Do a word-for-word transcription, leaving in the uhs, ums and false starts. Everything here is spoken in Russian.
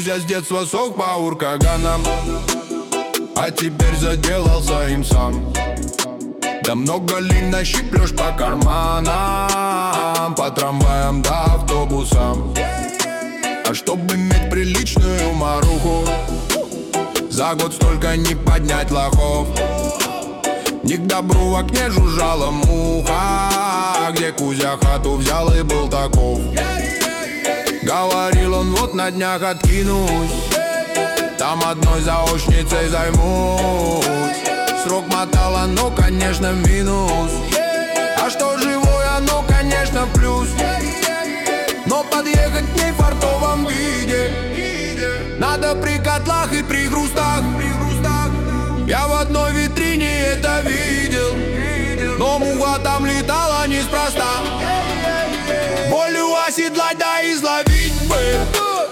я с детства сох по уркаганам, а теперь заделался им сам. Да много ли нащиплешь по карманам, по трамваям да автобусам. А чтобы иметь приличную маруху, за год столько не поднять лохов. Не к добру в окне жужжала муха, где Кузя хату взял и был таков. Говорил он, вот на днях откинусь, там одной заочницей займусь. Срок мотала, ну конечно в минус, а что живое, ну конечно в плюс. Но подъехать к ней в фартовом виде надо при котлах и при грустах. Я в одной витрине это видел, но муха там летала неспроста. Волю оседлать да изловить бы,